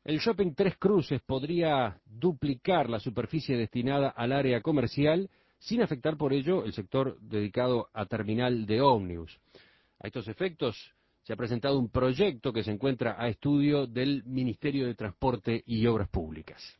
El Shopping Tres Cruces podría duplicar la superficie destinada al área comercial sin afectar por ello el sector dedicado a terminal de ómnibus. A estos efectos se ha presentado un proyecto que se encuentra a estudio del Ministerio de Transporte y Obras Públicas.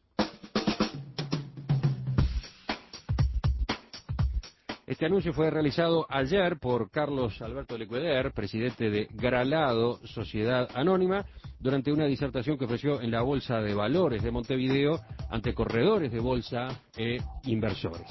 Este anuncio fue realizado ayer por Carlos Alberto Lecueder, presidente de Gralado Sociedad Anónima, durante una disertación que ofreció en la Bolsa de Valores de Montevideo ante corredores de bolsa e inversores.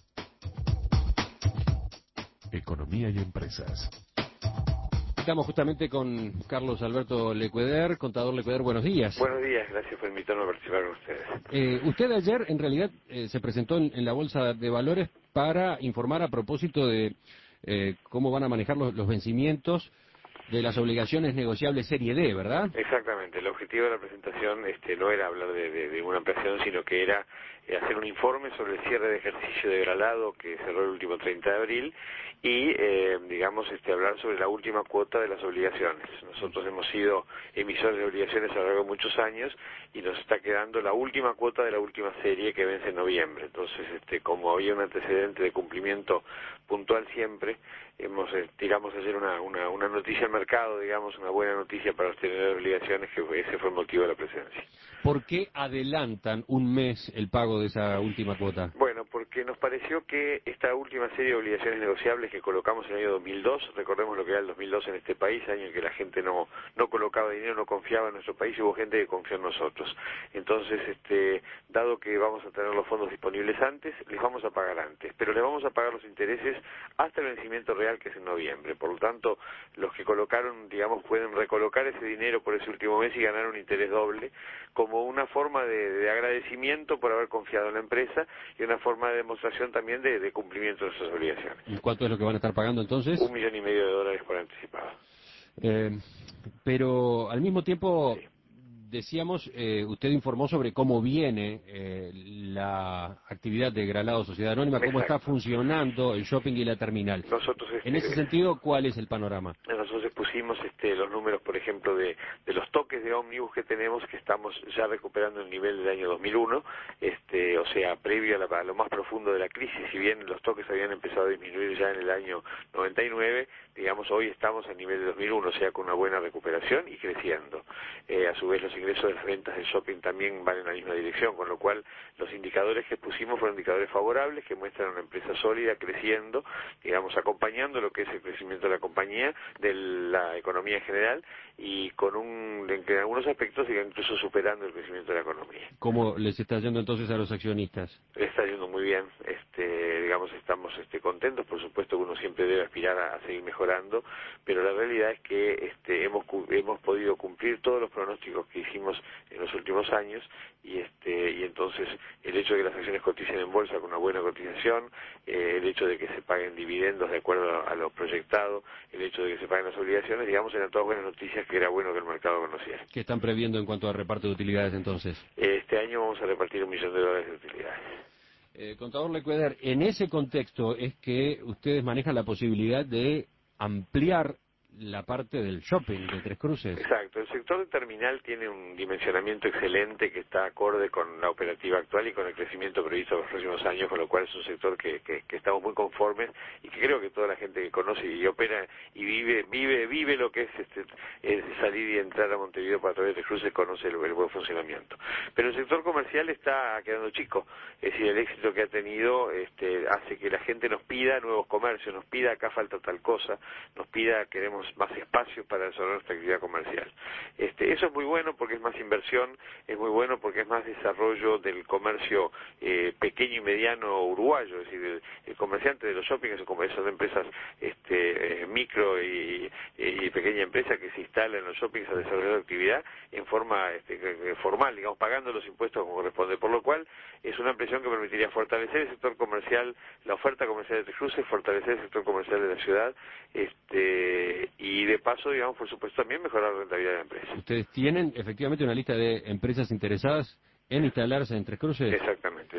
Economía y empresas. Estamos justamente con Carlos Alberto Lecueder. Contador Lecueder, buenos días. Buenos días, gracias por invitarme a participar con ustedes. Usted ayer, en realidad, se presentó en la Bolsa de Valores para informar a propósito de cómo van a manejar los vencimientos de las obligaciones negociables Serie D, ¿verdad? Exactamente, el objetivo de la presentación no era hablar de una ampliación, sino que era hacer un informe sobre el cierre de ejercicio de Gralado que cerró el último 30 de abril y, hablar sobre la última cuota de las obligaciones. Nosotros hemos sido emisores de obligaciones a lo largo de muchos años y nos está quedando la última cuota de la última serie que vence en noviembre. Entonces, como había un antecedente de cumplimiento puntual siempre, tiramos ayer una noticia al mercado, digamos, una buena noticia para los tenedores de obligaciones, que ese fue el motivo de la presencia. ¿Por qué adelantan un mes el pago de esa última cuota? Bueno, porque nos pareció que esta última serie de obligaciones negociables que colocamos en el año 2002, recordemos lo que era el 2002 en este país, año en que la gente no colocaba dinero, no confiaba en nuestro país, y hubo gente que confió en nosotros. Entonces, dado que vamos a tener los fondos disponibles antes, les vamos a pagar antes, pero les vamos a pagar los intereses hasta el vencimiento real, que es en noviembre. Por lo tanto, los que colocaron, digamos, pueden recolocar ese dinero por ese último mes y ganar un interés doble, como una forma de agradecimiento por haber confiado en la empresa y una forma de demostración también de cumplimiento de sus obligaciones. ¿Y cuánto es lo que van a estar pagando entonces? $1,5 millones por anticipado. Pero al mismo tiempo, Sí. decíamos, usted informó sobre cómo viene la actividad de Gralado Sociedad Anónima, cómo Exacto. está funcionando el shopping y la terminal. Nosotros, En ese sentido, ¿cuál es el panorama? Nosotros expusimos los números, por ejemplo, de los toques de ómnibus que tenemos, que estamos ya recuperando el nivel del año 2001, o sea, previo a lo más profundo de la crisis. Si bien los toques habían empezado a disminuir ya en el año 99, digamos, hoy estamos a nivel de 2001, o sea, con una buena recuperación y creciendo. A su vez, los ingresos de las ventas del shopping también van en la misma dirección, con lo cual los indicadores que pusimos fueron indicadores favorables que muestran una empresa sólida, creciendo, digamos, acompañando lo que es el crecimiento de la compañía, de la economía en general, y en algunos aspectos siga incluso superando el crecimiento de la economía. ¿Cómo les está yendo entonces a los accionistas? Está yendo muy bien, digamos, estamos contentos. Por supuesto que uno siempre debe aspirar a seguir mejorando, pero la realidad es que hemos podido cumplir todos los pronósticos que hicimos en los últimos años, y entonces el hecho de que las acciones coticen en bolsa con una buena cotización, el hecho de que se paguen dividendos de acuerdo a lo proyectado, el hecho de que se paguen las obligaciones, digamos, eran todas buenas noticias que era bueno que el mercado conociera. ¿Qué están previendo en cuanto a reparto de utilidades entonces? Este año vamos a repartir $1 millón de utilidades. Contador Lecueder, en ese contexto es que ustedes manejan la posibilidad de ampliar la parte del shopping de Tres Cruces. Exacto, el sector de terminal tiene un dimensionamiento excelente que está acorde con la operativa actual y con el crecimiento previsto en los próximos años, con lo cual es un sector que estamos muy conformes y que creo que toda la gente que conoce y opera y vive lo que es salir y entrar a Montevideo para través de Tres Cruces, conoce el buen funcionamiento. Pero el sector comercial está quedando chico, es decir, el éxito que ha tenido hace que la gente nos pida nuevos comercios, nos pida acá falta tal cosa, nos pida queremos más espacio para desarrollar nuestra actividad comercial. Eso es muy bueno porque es más inversión, es muy bueno porque es más desarrollo del comercio pequeño y mediano uruguayo, es decir, el comerciante de los shoppings son empresas micro y pequeña empresa que se instala en los shoppings a desarrollar actividad en forma formal, digamos, pagando los impuestos como corresponde, por lo cual es una ampliación que permitiría fortalecer el sector comercial, la oferta comercial de Tres Cruces, fortalecer el sector comercial de la ciudad, y de paso, digamos, por supuesto, también mejorar la rentabilidad de la empresa. ¿Ustedes tienen efectivamente una lista de empresas interesadas en instalarse en Tres Cruces? Exactamente, es decir,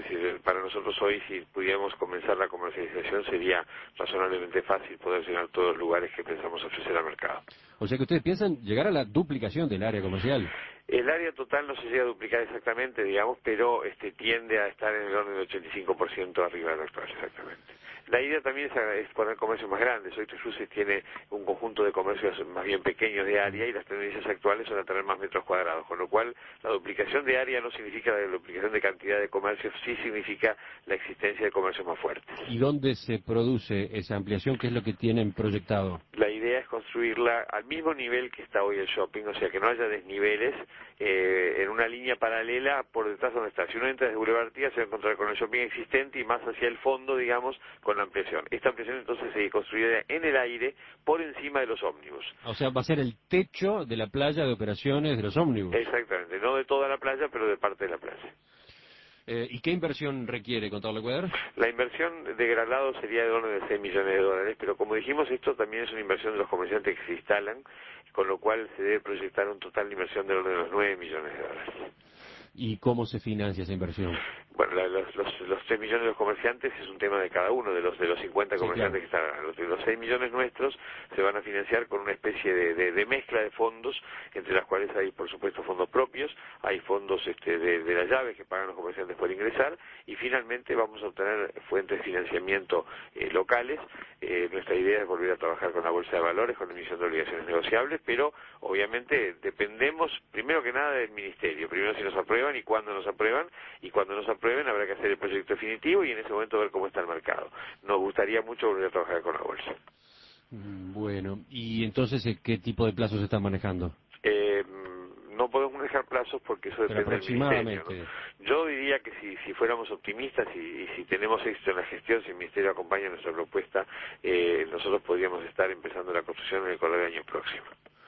para nosotros hoy, si pudiéramos comenzar la comercialización, sería razonablemente fácil poder llenar todos los lugares que pensamos ofrecer al mercado. O sea que ustedes piensan llegar a la duplicación del área comercial. El área total no se llega a duplicar exactamente, digamos, pero tiende a estar en el orden del 85% arriba de lo actual, exactamente. La idea también es poner comercios más grandes. Hoy Tres Cruces tiene un conjunto de comercios más bien pequeños de área y las tendencias actuales son a tener más metros cuadrados, con lo cual la duplicación de área no significa la duplicación de cantidad de comercios, sí significa la existencia de comercios más fuertes. ¿Y dónde se produce esa ampliación? ¿Qué es lo que tienen proyectado? La idea es construirla al mismo nivel que está hoy el shopping, o sea que no haya desniveles, en una línea paralela por detrás donde está. Si uno entra desde Boulevard Artigas se va a encontrar con el shopping existente y más hacia el fondo, digamos, con la ampliación. Esta ampliación entonces se construirá en el aire por encima de los ómnibus. O sea, va a ser el techo de la playa de operaciones de los ómnibus. Exactamente, no de toda la playa, pero de parte de la playa. ¿Y qué inversión requiere, contador Lecueder? La inversión de Gralado sería de orden de 6 millones de dólares, pero como dijimos, esto también es una inversión de los comerciantes que se instalan, con lo cual se debe proyectar un total de inversión de orden de los 9 millones de dólares. ¿Y cómo se financia esa inversión? Bueno, los 3 millones de los comerciantes es un tema de cada uno de los 50 comerciantes que están. Los 6 millones nuestros se van a financiar con una especie de mezcla de fondos, entre las cuales hay, por supuesto, fondos propios, hay fondos de las llaves que pagan los comerciantes por ingresar, y finalmente vamos a obtener fuentes de financiamiento locales. Nuestra idea es volver a trabajar con la Bolsa de Valores, con la emisión de obligaciones negociables, pero obviamente dependemos, primero que nada, del Ministerio. Primero si nos aprueban y cuándo nos aprueban, y cuando nos aprueben habrá que hacer el proyecto definitivo y en ese momento ver cómo está el mercado. Nos gustaría mucho volver a trabajar con la Bolsa. Bueno, y entonces, ¿qué tipo de plazos se están manejando? No podemos manejar plazos porque eso depende del Ministerio, ¿no? Yo diría que si fuéramos optimistas y si tenemos éxito en la gestión, si el Ministerio acompaña nuestra propuesta, nosotros podríamos estar empezando la construcción en el correr del año próximo.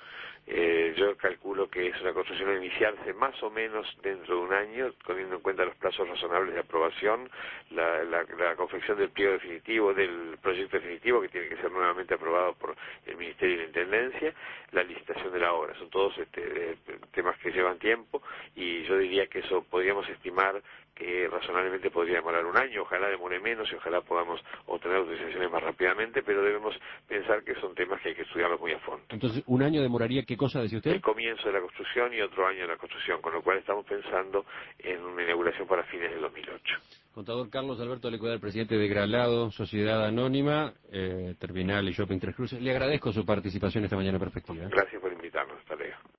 Yo calculo que es una construcción a iniciarse más o menos dentro de un año, teniendo en cuenta los plazos razonables de aprobación, la confección del pliego definitivo, del proyecto definitivo, que tiene que ser nuevamente aprobado por el Ministerio y la Intendencia, la licitación de la obra. Son todos temas que llevan tiempo, y yo diría que eso podríamos estimar que razonablemente podría demorar un año, ojalá demore menos y ojalá podamos obtener autorizaciones más rápidamente, pero debemos pensar que son temas que hay que estudiarlos muy a fondo. Entonces, ¿un año demoraría qué cosa, decía usted? El comienzo de la construcción y otro año de la construcción, con lo cual estamos pensando en una inauguración para fines del 2008. Contador Carlos Alberto Lecueder, presidente de Gralado, Sociedad Anónima, Terminal y Shopping Tres Cruces. Le agradezco su participación esta mañana en Perspectiva. Gracias.